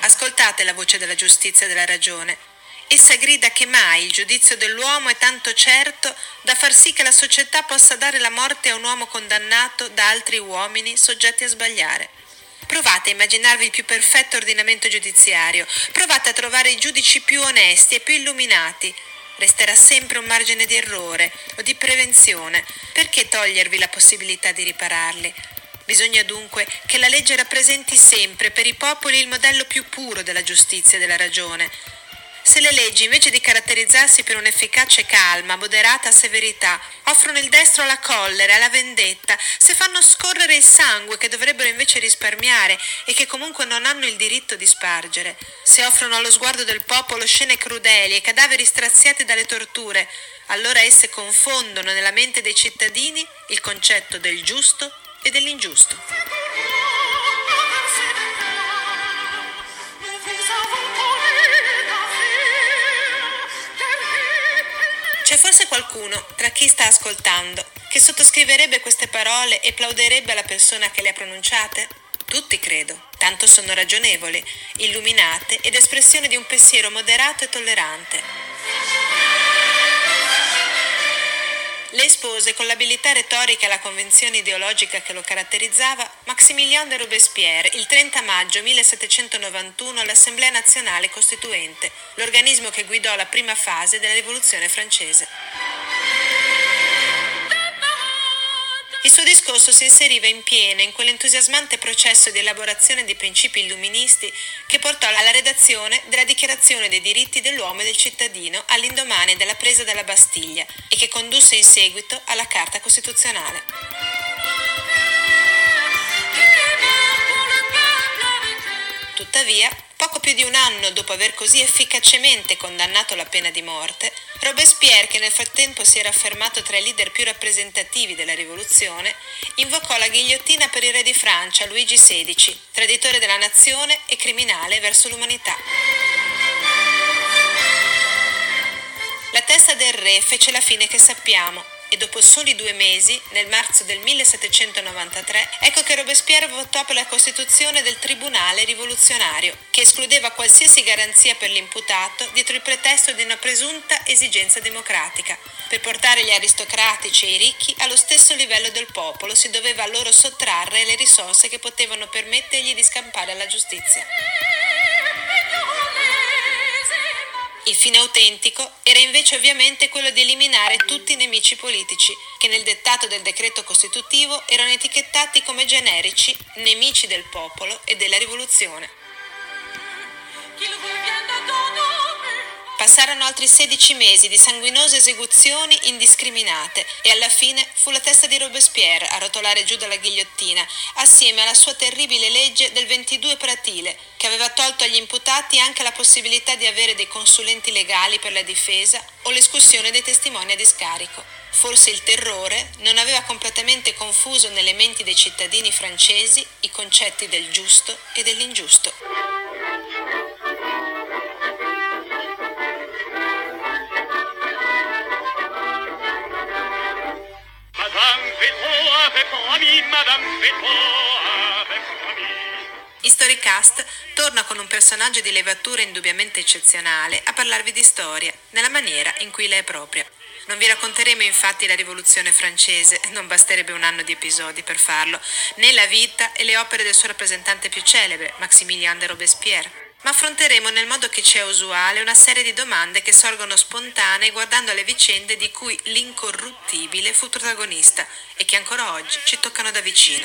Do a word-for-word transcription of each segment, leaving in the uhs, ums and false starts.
Ascoltate la voce della giustizia e della ragione. Essa grida che mai il giudizio dell'uomo è tanto certo da far sì che la società possa dare la morte a un uomo condannato da altri uomini soggetti a sbagliare. Provate a immaginarvi il più perfetto ordinamento giudiziario, provate a trovare i giudici più onesti e più illuminati. Resterà sempre un margine di errore o di prevenzione. Perché togliervi la possibilità di ripararli? Bisogna dunque che la legge rappresenti sempre per i popoli il modello più puro della giustizia e della ragione. Se le leggi, invece di caratterizzarsi per un'efficace calma, moderata severità, offrono il destro alla collera e alla vendetta, se fanno scorrere il sangue che dovrebbero invece risparmiare e che comunque non hanno il diritto di spargere, se offrono allo sguardo del popolo scene crudeli e cadaveri straziati dalle torture, allora esse confondono nella mente dei cittadini il concetto del giusto e dell'ingiusto. C'è forse qualcuno, tra chi sta ascoltando, che sottoscriverebbe queste parole e plauderebbe alla persona che le ha pronunciate? Tutti credo, tanto sono ragionevoli, illuminate ed espressione di un pensiero moderato e tollerante. Le espose con l'abilità retorica e la convenzione ideologica che lo caratterizzava Maximilien de Robespierre il trenta maggio millesettecentonovantuno all'Assemblea Nazionale Costituente, l'organismo che guidò la prima fase della Rivoluzione francese. Il suo discorso si inseriva in pieno in quell'entusiasmante processo di elaborazione dei principi illuministi che portò alla redazione della Dichiarazione dei diritti dell'uomo e del cittadino all'indomani della presa della Bastiglia e che condusse in seguito alla Carta Costituzionale. Tuttavia, poco più di un anno dopo aver così efficacemente condannato la pena di morte, Robespierre, che nel frattempo si era affermato tra i leader più rappresentativi della rivoluzione, invocò la ghigliottina per il re di Francia, Luigi sedicesimo, traditore della nazione e criminale verso l'umanità. La testa del re fece la fine che sappiamo, e dopo soli due mesi, nel marzo del millesettecentonovantatré, ecco che Robespierre votò per la costituzione del Tribunale rivoluzionario, che escludeva qualsiasi garanzia per l'imputato dietro il pretesto di una presunta esigenza democratica. Per portare gli aristocratici e i ricchi allo stesso livello del popolo si doveva loro sottrarre le risorse che potevano permettergli di scampare alla giustizia. Il fine autentico era invece ovviamente quello di eliminare tutti i nemici politici, che nel dettato del decreto costitutivo erano etichettati come generici nemici del popolo e della rivoluzione. Passarono altri sedici mesi di sanguinose esecuzioni indiscriminate e alla fine fu la testa di Robespierre a rotolare giù dalla ghigliottina, assieme alla sua terribile legge del ventidue per aprile, che aveva tolto agli imputati anche la possibilità di avere dei consulenti legali per la difesa o l'escursione dei testimoni a discarico. Forse il terrore non aveva completamente confuso nelle menti dei cittadini francesi i concetti del giusto e dell'ingiusto. Historycast torna con un personaggio di levatura indubbiamente eccezionale a parlarvi di storia, nella maniera in cui le è propria. Non vi racconteremo infatti la rivoluzione francese, non basterebbe un anno di episodi per farlo, né la vita e le opere del suo rappresentante più celebre, Maximilien de Robespierre. Ma affronteremo nel modo che ci è usuale una serie di domande che sorgono spontanee guardando alle vicende di cui l'incorruttibile fu protagonista e che ancora oggi ci toccano da vicino.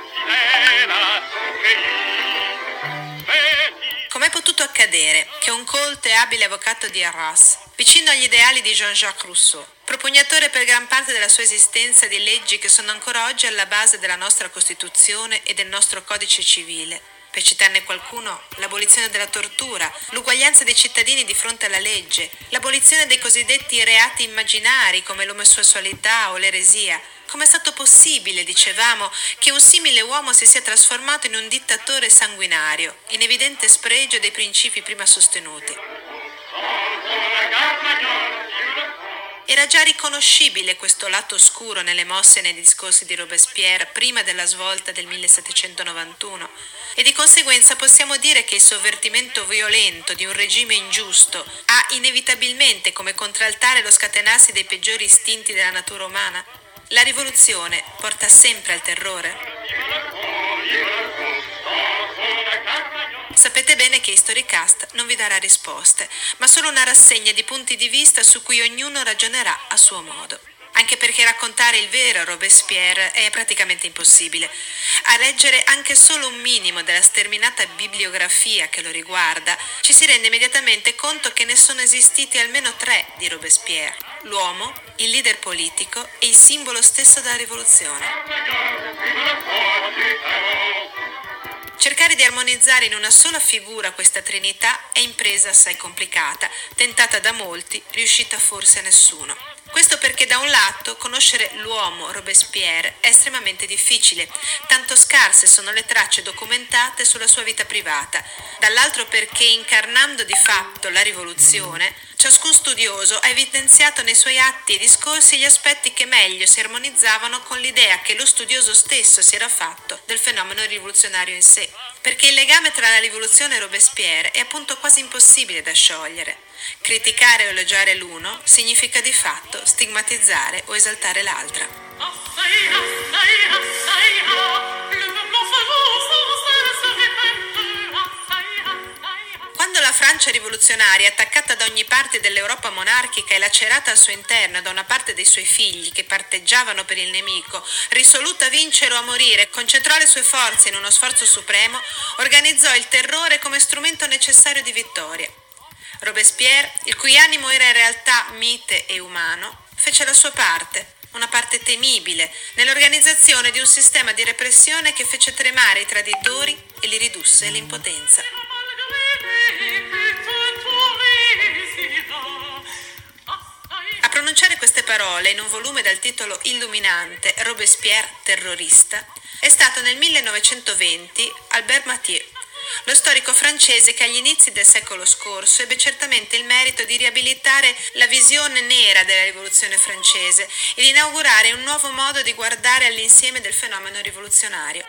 Com'è potuto accadere che un colto e abile avvocato di Arras, vicino agli ideali di Jean-Jacques Rousseau, propugnatore per gran parte della sua esistenza di leggi che sono ancora oggi alla base della nostra Costituzione e del nostro Codice civile, per citarne qualcuno, l'abolizione della tortura, l'uguaglianza dei cittadini di fronte alla legge, l'abolizione dei cosiddetti reati immaginari come l'omosessualità o l'eresia. Com'è stato possibile, dicevamo, che un simile uomo si sia trasformato in un dittatore sanguinario, in evidente spregio dei principi prima sostenuti? Era già riconoscibile questo lato oscuro nelle mosse e nei discorsi di Robespierre prima della svolta del millesettecentonovantuno e di conseguenza possiamo dire che il sovvertimento violento di un regime ingiusto ha inevitabilmente come contraltare lo scatenarsi dei peggiori istinti della natura umana. La rivoluzione porta sempre al terrore. Sapete bene che Historycast non vi darà risposte, ma solo una rassegna di punti di vista su cui ognuno ragionerà a suo modo. Anche perché raccontare il vero Robespierre è praticamente impossibile. A leggere anche solo un minimo della sterminata bibliografia che lo riguarda, ci si rende immediatamente conto che ne sono esistiti almeno tre di Robespierre: l'uomo, il leader politico e il simbolo stesso della rivoluzione. Cercare di armonizzare in una sola figura questa trinità è impresa assai complicata, tentata da molti, riuscita forse a nessuno. Questo perché da un lato conoscere l'uomo Robespierre è estremamente difficile, tanto scarse sono le tracce documentate sulla sua vita privata, dall'altro perché incarnando di fatto la rivoluzione, ciascun studioso ha evidenziato nei suoi atti e discorsi gli aspetti che meglio si armonizzavano con l'idea che lo studioso stesso si era fatto del fenomeno rivoluzionario in sé, perché il legame tra la rivoluzione e Robespierre è appunto quasi impossibile da sciogliere. Criticare o elogiare l'uno significa di fatto stigmatizzare o esaltare l'altra. Quando la Francia rivoluzionaria, attaccata da ogni parte dell'Europa monarchica e lacerata al suo interno da una parte dei suoi figli che parteggiavano per il nemico, risoluta a vincere o a morire, concentrò le sue forze in uno sforzo supremo, organizzò il terrore come strumento necessario di vittoria. Robespierre, il cui animo era in realtà mite e umano, fece la sua parte, una parte temibile, nell'organizzazione di un sistema di repressione che fece tremare i traditori e li ridusse all'impotenza. A pronunciare queste parole in un volume dal titolo illuminante Robespierre terrorista è stato nel millenovecentoventi Albert Mathieu, lo storico francese che agli inizi del secolo scorso ebbe certamente il merito di riabilitare la visione nera della rivoluzione francese e di inaugurare un nuovo modo di guardare all'insieme del fenomeno rivoluzionario.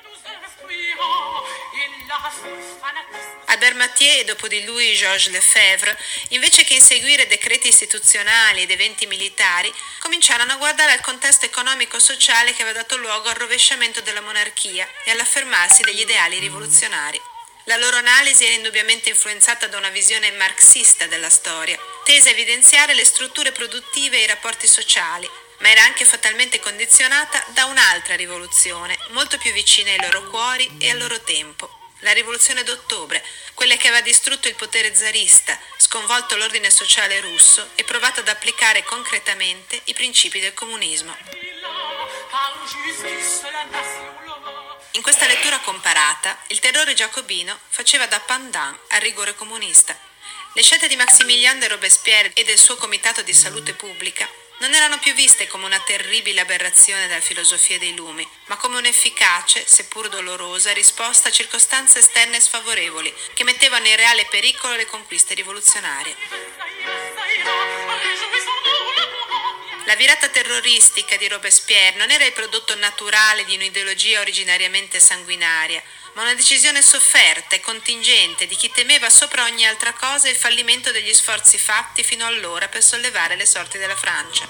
Albert Mathieu e dopo di lui Georges Lefebvre, invece che inseguire decreti istituzionali ed eventi militari, cominciarono a guardare al contesto economico-sociale che aveva dato luogo al rovesciamento della monarchia e all'affermarsi degli ideali rivoluzionari. La loro analisi era indubbiamente influenzata da una visione marxista della storia, tesa a evidenziare le strutture produttive e i rapporti sociali, ma era anche fatalmente condizionata da un'altra rivoluzione, molto più vicina ai loro cuori e al loro tempo. La rivoluzione d'ottobre, quella che aveva distrutto il potere zarista, sconvolto l'ordine sociale russo e provato ad applicare concretamente i principi del comunismo. In questa lettura comparata, il terrore giacobino faceva da pendant al rigore comunista. Le scelte di Maximilien de Robespierre e del suo comitato di salute pubblica non erano più viste come una terribile aberrazione della filosofia dei lumi, ma come un'efficace, seppur dolorosa, risposta a circostanze esterne sfavorevoli che mettevano in reale pericolo le conquiste rivoluzionarie. La virata terroristica di Robespierre non era il prodotto naturale di un'ideologia originariamente sanguinaria, ma una decisione sofferta e contingente di chi temeva sopra ogni altra cosa il fallimento degli sforzi fatti fino allora per sollevare le sorti della Francia.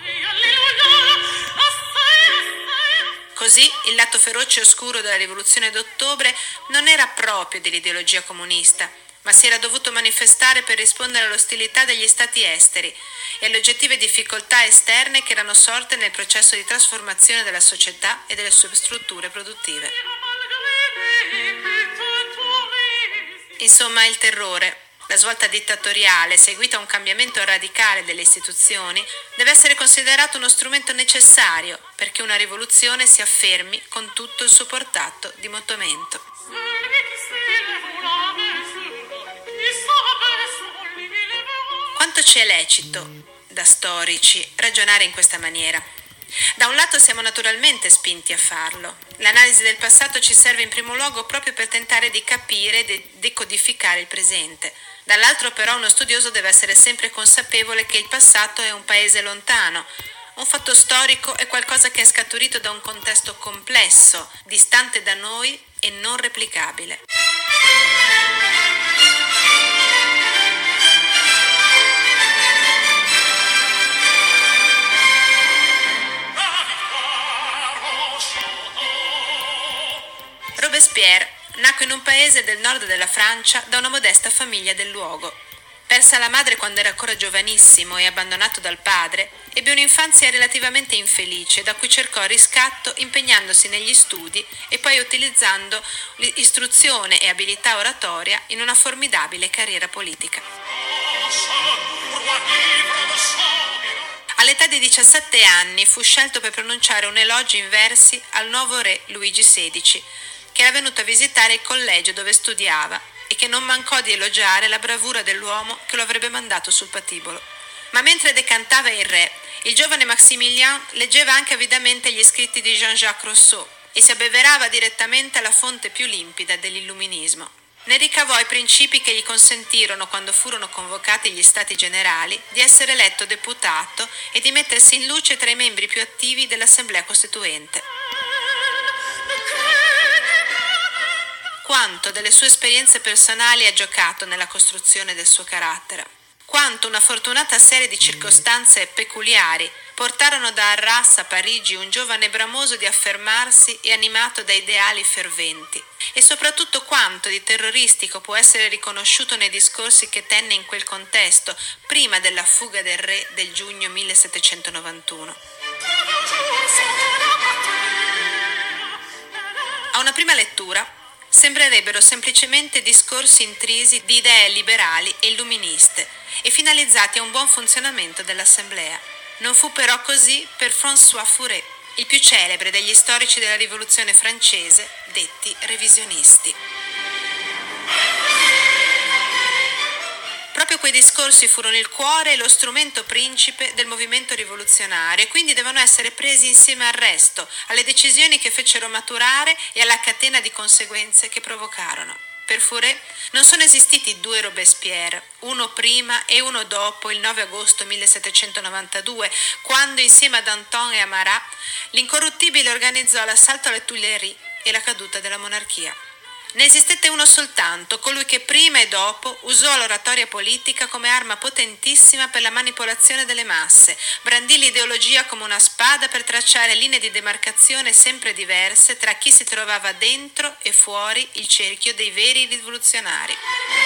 Così il lato feroce e oscuro della rivoluzione d'ottobre non era proprio dell'ideologia comunista, ma si era dovuto manifestare per rispondere all'ostilità degli stati esteri e alle oggettive difficoltà esterne che erano sorte nel processo di trasformazione della società e delle sue strutture produttive. Insomma, il terrore, la svolta dittatoriale seguita a un cambiamento radicale delle istituzioni, deve essere considerato uno strumento necessario perché una rivoluzione si affermi con tutto il suo portato di mutamento. Quanto ci è lecito, da storici, ragionare in questa maniera? Da un lato siamo naturalmente spinti a farlo. L'analisi del passato ci serve in primo luogo proprio per tentare di capire e de- decodificare il presente. Dall'altro però uno studioso deve essere sempre consapevole che il passato è un paese lontano. Un fatto storico è qualcosa che è scaturito da un contesto complesso, distante da noi e non replicabile. Robespierre nacque in un paese del nord della Francia da una modesta famiglia del luogo. Persa la madre quando era ancora giovanissimo e abbandonato dal padre, ebbe un'infanzia relativamente infelice da cui cercò riscatto impegnandosi negli studi e poi utilizzando istruzione e abilità oratoria in una formidabile carriera politica. All'età di diciassette anni fu scelto per pronunciare un elogio in versi al nuovo re Luigi sedicesimo, che era venuto a visitare il collegio dove studiava e che non mancò di elogiare la bravura dell'uomo che lo avrebbe mandato sul patibolo. Ma mentre decantava il re, il giovane Maximilien leggeva anche avidamente gli scritti di Jean-Jacques Rousseau e si abbeverava direttamente alla fonte più limpida dell'illuminismo. Ne ricavò i principi che gli consentirono, quando furono convocati gli Stati Generali, di essere eletto deputato e di mettersi in luce tra i membri più attivi dell'Assemblea Costituente. Quanto delle sue esperienze personali ha giocato nella costruzione del suo carattere. Quanto una fortunata serie di circostanze peculiari portarono da Arras a Parigi un giovane bramoso di affermarsi e animato da ideali ferventi. E soprattutto quanto di terroristico può essere riconosciuto nei discorsi che tenne in quel contesto, prima della fuga del re del giugno millesettecentonovantuno. A una prima lettura sembrerebbero semplicemente discorsi intrisi di idee liberali e illuministe e finalizzati a un buon funzionamento dell'Assemblea. Non fu però così per François Furet, il più celebre degli storici della Rivoluzione francese, detti revisionisti. Proprio quei discorsi furono il cuore e lo strumento principe del movimento rivoluzionario e quindi devono essere presi insieme al resto, alle decisioni che fecero maturare e alla catena di conseguenze che provocarono. Per Furet non sono esistiti due Robespierre, uno prima e uno dopo il nove agosto millesettecentonovantadue, quando insieme a Danton e a Marat l'incorruttibile organizzò l'assalto alle Tuileries e la caduta della monarchia. Ne esistette uno soltanto, colui che prima e dopo usò l'oratoria politica come arma potentissima per la manipolazione delle masse, brandì l'ideologia come una spada per tracciare linee di demarcazione sempre diverse tra chi si trovava dentro e fuori il cerchio dei veri rivoluzionari.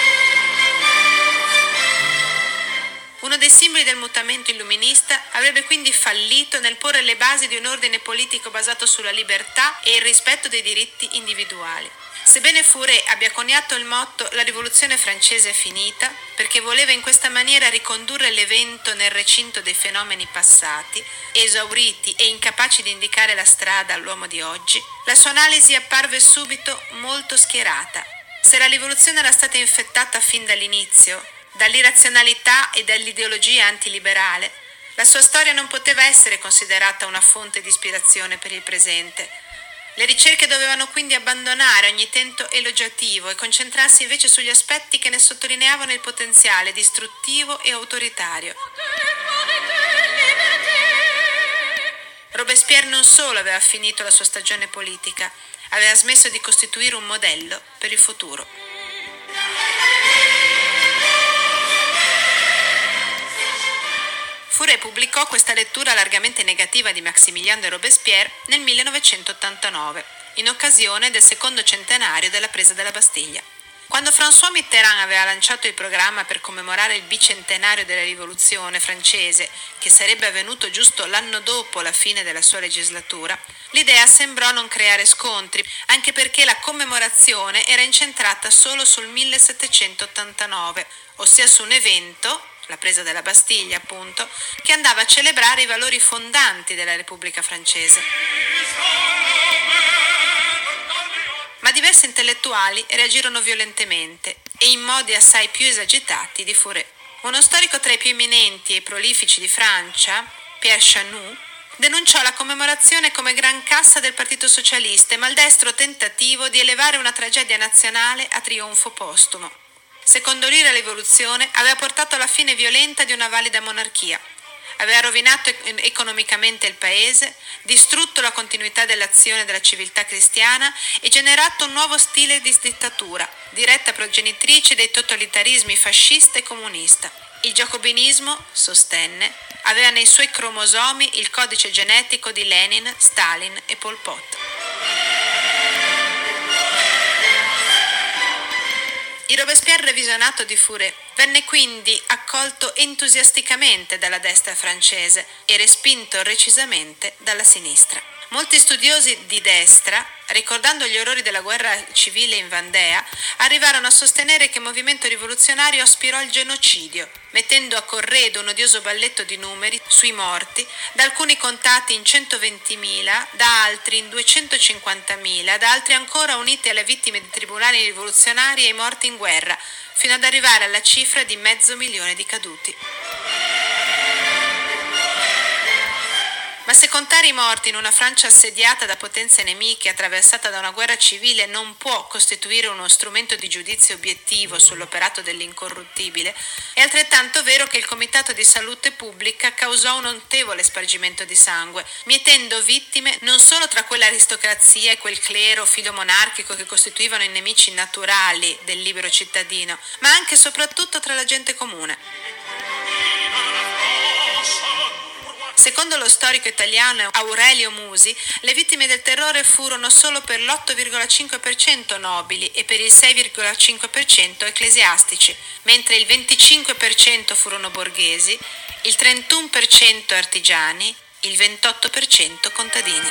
Uno dei simboli del mutamento illuminista avrebbe quindi fallito nel porre le basi di un ordine politico basato sulla libertà e il rispetto dei diritti individuali. Sebbene Furet abbia coniato il motto «La rivoluzione francese è finita», perché voleva in questa maniera ricondurre l'evento nel recinto dei fenomeni passati, esauriti e incapaci di indicare la strada all'uomo di oggi, la sua analisi apparve subito molto schierata. Se la rivoluzione era stata infettata fin dall'inizio, dall'irrazionalità e dall'ideologia antiliberale, la sua storia non poteva essere considerata una fonte di ispirazione per il presente. Le ricerche dovevano quindi abbandonare ogni tento elogiativo e concentrarsi invece sugli aspetti che ne sottolineavano il potenziale distruttivo e autoritario. Robespierre non solo aveva finito la sua stagione politica, aveva smesso di costituire un modello per il futuro. Furet pubblicò questa lettura largamente negativa di Maximilien de Robespierre nel millenovecentottantanove, in occasione del secondo centenario della presa della Bastiglia. Quando François Mitterrand aveva lanciato il programma per commemorare il bicentenario della rivoluzione francese, che sarebbe avvenuto giusto l'anno dopo la fine della sua legislatura, l'idea sembrò non creare scontri, anche perché la commemorazione era incentrata solo sul millesettecentottantanove, ossia su un evento, la presa della Bastiglia appunto, che andava a celebrare i valori fondanti della Repubblica francese. Ma diversi intellettuali reagirono violentemente e in modi assai più esagitati di Furet. Uno storico tra i più eminenti e prolifici di Francia, Pierre Chanou, denunciò la commemorazione come gran cassa del Partito Socialista e maldestro tentativo di elevare una tragedia nazionale a trionfo postumo. Secondo lui la rivoluzione aveva portato alla fine violenta di una valida monarchia, aveva rovinato economicamente il paese, distrutto la continuità dell'azione della civiltà cristiana e generato un nuovo stile di dittatura, diretta progenitrice dei totalitarismi fascista e comunista. Il giacobinismo, sostenne, aveva nei suoi cromosomi il codice genetico di Lenin, Stalin e Pol Pot. Il Robespierre revisionato di Fouré venne quindi accolto entusiasticamente dalla destra francese e respinto recisamente dalla sinistra. Molti studiosi di destra, ricordando gli orrori della guerra civile in Vandea, arrivarono a sostenere che il movimento rivoluzionario aspirò al genocidio, mettendo a corredo un odioso balletto di numeri sui morti, da alcuni contati in centoventimila, da altri in duecentocinquantamila, da altri ancora uniti alle vittime di tribunali rivoluzionari e ai morti in guerra, fino ad arrivare alla cifra di mezzo milione di caduti. Ma se contare i morti in una Francia assediata da potenze nemiche, attraversata da una guerra civile, non può costituire uno strumento di giudizio obiettivo sull'operato dell'incorruttibile, è altrettanto vero che il Comitato di Salute Pubblica causò un notevole spargimento di sangue, mietendo vittime non solo tra quell'aristocrazia e quel clero filomonarchico che costituivano i nemici naturali del libero cittadino, ma anche e soprattutto tra la gente comune. Secondo lo storico italiano Aurelio Musi, le vittime del terrore furono solo per l'otto virgola cinque per cento nobili e per il sei virgola cinque per cento ecclesiastici, mentre il venticinque per cento furono borghesi, il trentuno per cento artigiani, il ventotto per cento contadini.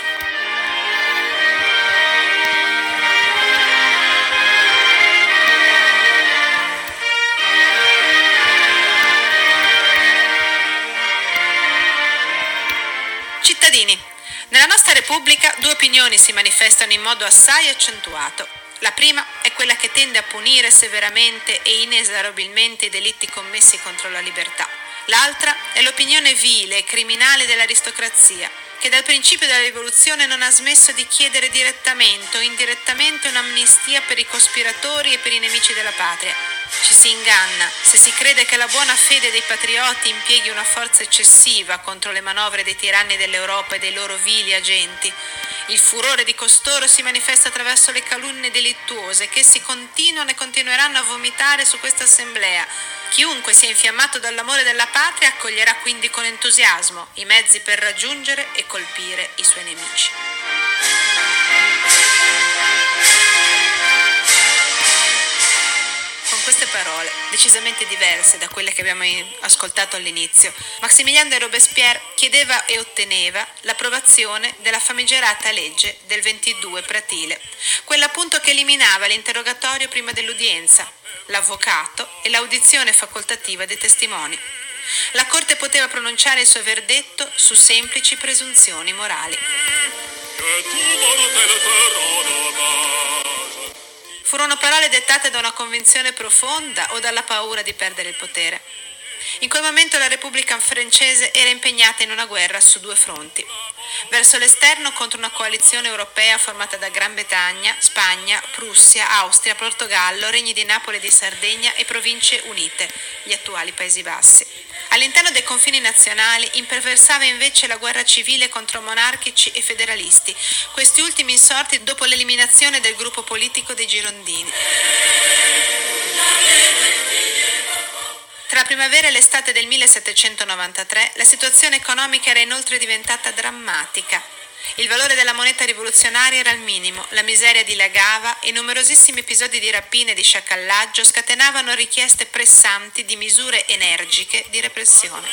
Cittadini, nella nostra Repubblica due opinioni si manifestano in modo assai accentuato. La prima è quella che tende a punire severamente e inesorabilmente i delitti commessi contro la libertà. L'altra è l'opinione vile e criminale dell'aristocrazia, che dal principio della rivoluzione non ha smesso di chiedere direttamente o indirettamente un'amnistia per i cospiratori e per i nemici della patria. Ci si inganna se si crede che la buona fede dei patrioti impieghi una forza eccessiva contro le manovre dei tiranni dell'Europa e dei loro vili agenti. Il furore di costoro si manifesta attraverso le calunnie delittuose che essi continuano e continueranno a vomitare su questa assemblea. Chiunque sia infiammato dall'amore della patria accoglierà quindi con entusiasmo i mezzi per raggiungere e colpire i suoi nemici. Con queste parole, decisamente diverse da quelle che abbiamo ascoltato all'inizio, Maximilien de Robespierre chiedeva e otteneva l'approvazione della famigerata legge del ventidue Pratile, quella appunto che eliminava l'interrogatorio prima dell'udienza, l'avvocato e l'audizione facoltativa dei testimoni. La Corte poteva pronunciare il suo verdetto su semplici presunzioni morali. Furono parole dettate da una convinzione profonda o dalla paura di perdere il potere. In quel momento la Repubblica francese era impegnata in una guerra su due fronti. Verso l'esterno contro una coalizione europea formata da Gran Bretagna, Spagna, Prussia, Austria, Portogallo, Regni di Napoli e di Sardegna e Province Unite, gli attuali Paesi Bassi. All'interno dei confini nazionali imperversava invece la guerra civile contro monarchici e federalisti, questi ultimi insorti dopo l'eliminazione del gruppo politico dei Girondini. Tra la primavera e l'estate del millesettecentonovantatré la situazione economica era inoltre diventata drammatica. Il valore della moneta rivoluzionaria era al minimo, la miseria dilagava e numerosissimi episodi di rapine e di sciacallaggio scatenavano richieste pressanti di misure energiche di repressione.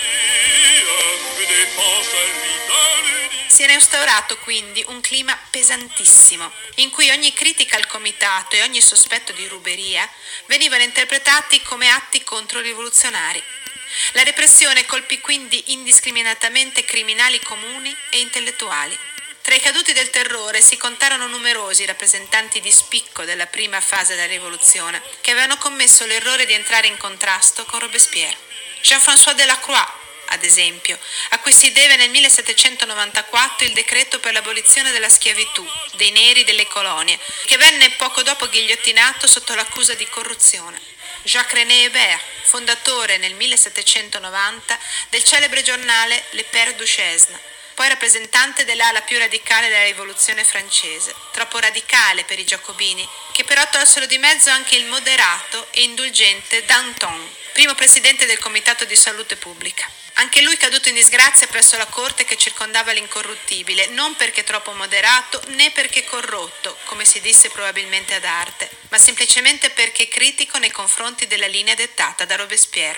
Si era instaurato quindi un clima pesantissimo, in cui ogni critica al comitato e ogni sospetto di ruberia venivano interpretati come atti controrivoluzionari. La repressione colpì quindi indiscriminatamente criminali comuni e intellettuali. Tra i caduti del terrore si contarono numerosi rappresentanti di spicco della prima fase della rivoluzione, che avevano commesso l'errore di entrare in contrasto con Robespierre. Jean-François Delacroix, ad esempio, a cui si deve nel millesettecentonovantaquattro il decreto per l'abolizione della schiavitù dei neri delle colonie, che venne poco dopo ghigliottinato sotto l'accusa di corruzione. Jacques-René Hébert, fondatore nel millesettecentonovanta del celebre giornale Le Père Duchesne, poi rappresentante dell'ala più radicale della rivoluzione francese, troppo radicale per i giacobini, che però tolsero di mezzo anche il moderato e indulgente Danton, primo presidente del Comitato di Salute Pubblica. Anche lui caduto in disgrazia presso la corte che circondava l'incorruttibile, non perché troppo moderato né perché corrotto, come si disse probabilmente ad arte, ma semplicemente perché critico nei confronti della linea dettata da Robespierre.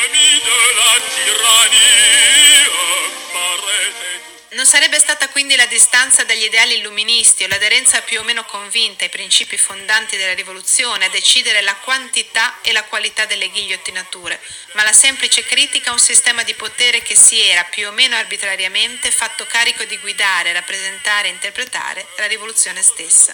Non sarebbe stata quindi la distanza dagli ideali illuministi o l'aderenza più o meno convinta ai principi fondanti della rivoluzione a decidere la quantità e la qualità delle ghigliottinature, ma la semplice critica a un sistema di potere che si era più o meno arbitrariamente fatto carico di guidare, rappresentare e interpretare la rivoluzione stessa.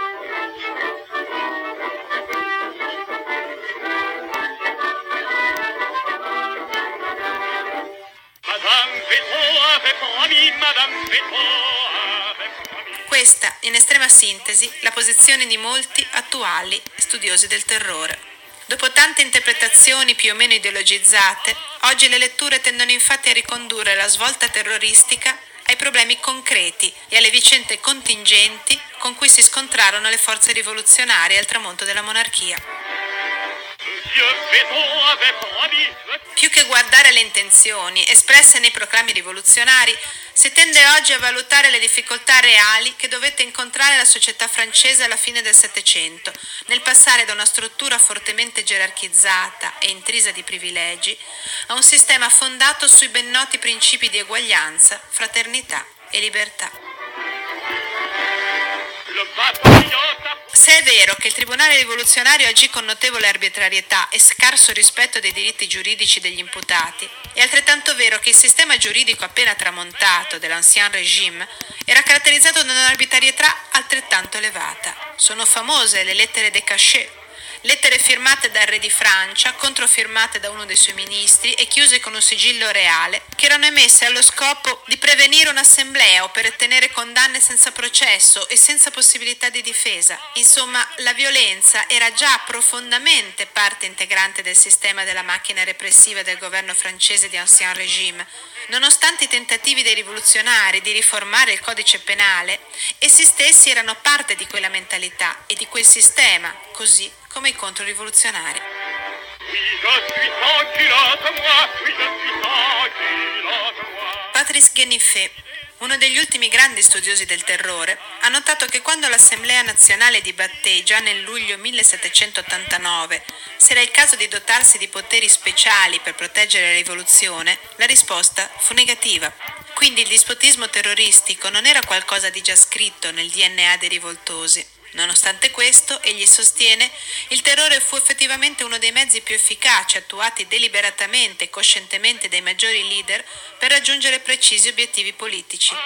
Questa, in estrema sintesi, la posizione di molti attuali studiosi del terrore. Dopo tante interpretazioni più o meno ideologizzate, oggi le letture tendono infatti a ricondurre la svolta terroristica ai problemi concreti e alle vicende contingenti con cui si scontrarono le forze rivoluzionarie al tramonto della monarchia. Più che guardare alle intenzioni espresse nei proclami rivoluzionari, si tende oggi a valutare le difficoltà reali che dovette incontrare la società francese alla fine del Settecento, nel passare da una struttura fortemente gerarchizzata e intrisa di privilegi a un sistema fondato sui ben noti principi di eguaglianza, fraternità e libertà. Se è vero che il tribunale rivoluzionario agì con notevole arbitrarietà e scarso rispetto dei diritti giuridici degli imputati, è altrettanto vero che il sistema giuridico appena tramontato dell'Ancien Régime era caratterizzato da un'arbitrarietà altrettanto elevata. Sono famose le lettere des cachets, lettere firmate dal re di Francia, controfirmate da uno dei suoi ministri e chiuse con un sigillo reale, che erano emesse allo scopo di prevenire un'assemblea o per ottenere condanne senza processo e senza possibilità di difesa. Insomma, la violenza era già profondamente parte integrante del sistema della macchina repressiva del governo francese di Ancien Régime. Nonostante i tentativi dei rivoluzionari di riformare il codice penale, essi stessi erano parte di quella mentalità e di quel sistema, così come i controrivoluzionari. Patrice Guéniffé, uno degli ultimi grandi studiosi del terrore, ha notato che quando l'Assemblea nazionale dibatté già nel luglio millesettecentottantanove se era il caso di dotarsi di poteri speciali per proteggere la rivoluzione, la risposta fu negativa. Quindi il dispotismo terroristico non era qualcosa di già scritto nel D N A dei rivoltosi. Nonostante questo, egli sostiene, il terrore fu effettivamente uno dei mezzi più efficaci attuati deliberatamente e coscientemente dai maggiori leader per raggiungere precisi obiettivi politici.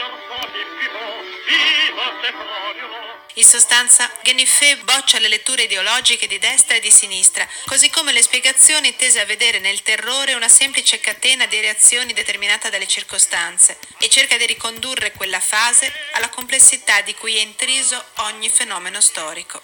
In sostanza, Guéniffé boccia le letture ideologiche di destra e di sinistra, così come le spiegazioni tese a vedere nel terrore una semplice catena di reazioni determinata dalle circostanze, e cerca di ricondurre quella fase alla complessità di cui è intriso ogni fenomeno storico.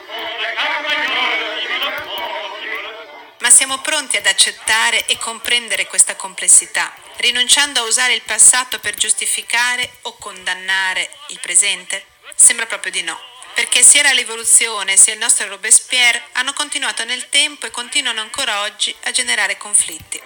Ma siamo pronti ad accettare e comprendere questa complessità, rinunciando a usare il passato per giustificare o condannare il presente? Sembra proprio di no, perché sia la rivoluzione sia il nostro Robespierre hanno continuato nel tempo e continuano ancora oggi a generare conflitti.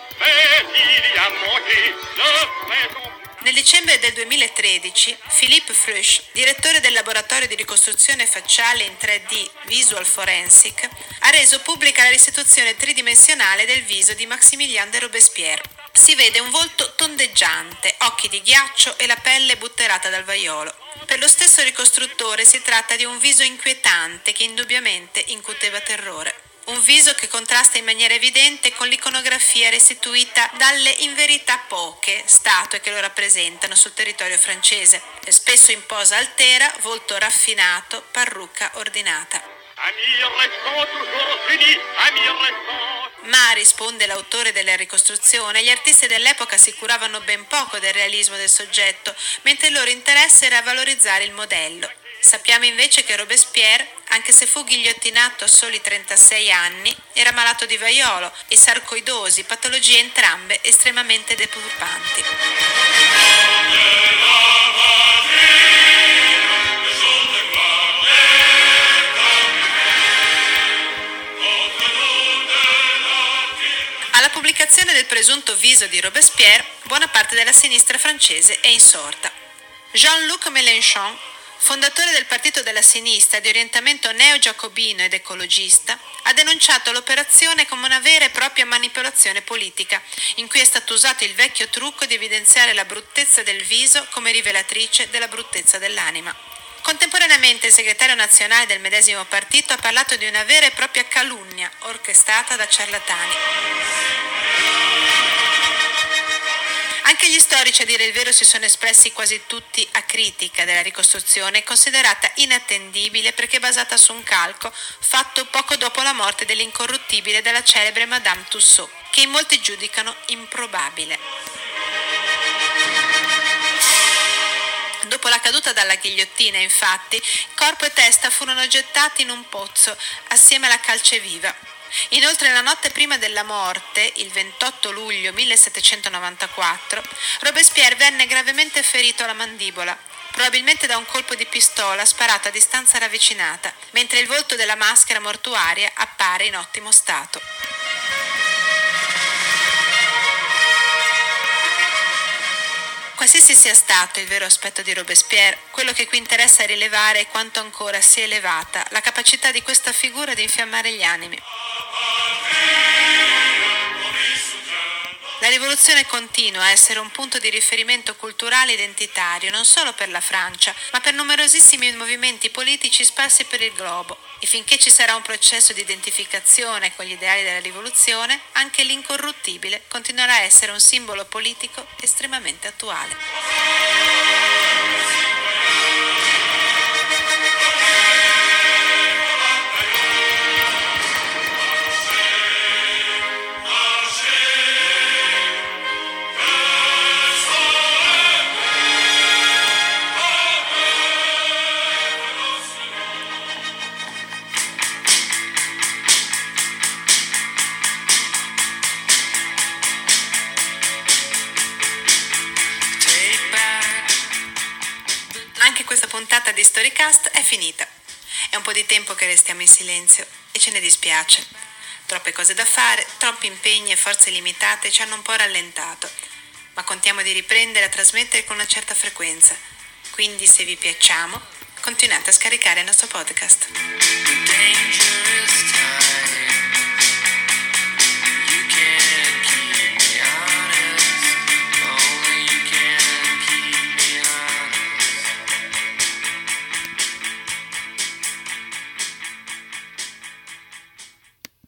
Nel dicembre del duemilatredici, Philippe Fleuch, direttore del laboratorio di ricostruzione facciale in tre D Visual Forensic, ha reso pubblica la restituzione tridimensionale del viso di Maximilien de Robespierre. Si vede un volto tondeggiante, occhi di ghiaccio e la pelle butterata dal vaiolo. Per lo stesso ricostruttore si tratta di un viso inquietante che indubbiamente incuteva terrore. Un viso che contrasta in maniera evidente con l'iconografia restituita dalle in verità poche statue che lo rappresentano sul territorio francese, e spesso in posa altera, volto raffinato, parrucca ordinata. Ma, risponde l'autore della ricostruzione, gli artisti dell'epoca si curavano ben poco del realismo del soggetto, mentre il loro interesse era valorizzare il modello. Sappiamo invece che Robespierre, anche se fu ghigliottinato a soli trentasei anni, era malato di vaiolo e sarcoidosi, patologie entrambe estremamente deturpanti. Alla pubblicazione del presunto viso di Robespierre, buona parte della sinistra francese è insorta. Jean-Luc Mélenchon, fondatore del partito della sinistra di orientamento neo-giacobino ed ecologista, ha denunciato l'operazione come una vera e propria manipolazione politica, in cui è stato usato il vecchio trucco di evidenziare la bruttezza del viso come rivelatrice della bruttezza dell'anima. Contemporaneamente il segretario nazionale del medesimo partito ha parlato di una vera e propria calunnia orchestrata da ciarlatani. Anche gli storici, a dire il vero, si sono espressi quasi tutti a critica della ricostruzione, considerata inattendibile perché basata su un calco fatto poco dopo la morte dell'incorruttibile della celebre Madame Tussaud, che in molti giudicano improbabile. Dopo la caduta dalla ghigliottina, infatti, corpo e testa furono gettati in un pozzo assieme alla calceviva. Inoltre, la notte prima della morte, il ventotto luglio millesettecentonovantaquattro, Robespierre venne gravemente ferito alla mandibola, probabilmente da un colpo di pistola sparato a distanza ravvicinata, mentre il volto della maschera mortuaria appare in ottimo stato. Qualsiasi sia stato il vero aspetto di Robespierre, quello che qui interessa rilevare è quanto ancora sia elevata la capacità di questa figura di infiammare gli animi. La rivoluzione continua a essere un punto di riferimento culturale e identitario non solo per la Francia, ma per numerosissimi movimenti politici sparsi per il globo. E finché ci sarà un processo di identificazione con gli ideali della rivoluzione, anche l'incorruttibile continuerà a essere un simbolo politico estremamente attuale. Anche questa puntata di Storycast è finita. È un po' di tempo che restiamo in silenzio e ce ne dispiace. Troppe cose da fare, troppi impegni e forze limitate ci hanno un po' rallentato, ma contiamo di riprendere a trasmettere con una certa frequenza. Quindi, se vi piacciamo, continuate a scaricare il nostro podcast.